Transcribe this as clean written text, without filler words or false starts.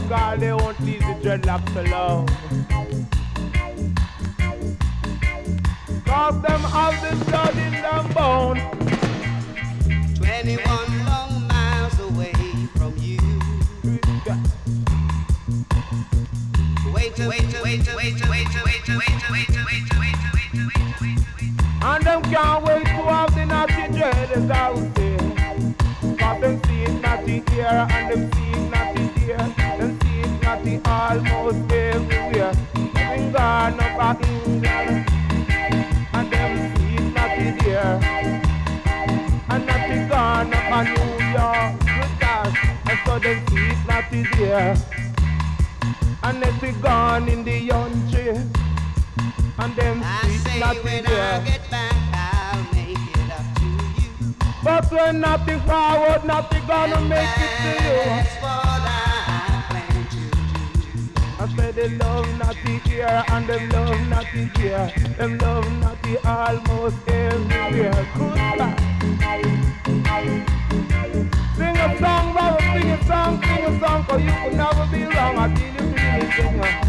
cause they won't leave the dreadlocks alone. Cause them have the blood in them bone. 21 long miles away from you. And them can't wait to have the naughty dread as I would say. Cause them see it naughty here and them see it naughty there. Them see it naughty almost everywhere. Them gone up at England and them see it naughty there. And naughty gone up at New York with that. And so them see it naughty there. And naughty gone in the country. And them see it naughty there. But when nothing forward, nothing gonna make it to you. I said they love nothing here and them love nothing here. Them love nothing almost everywhere. Goodbye. Sing a song, brother, sing a song, cause you could never be wrong until you really sing it.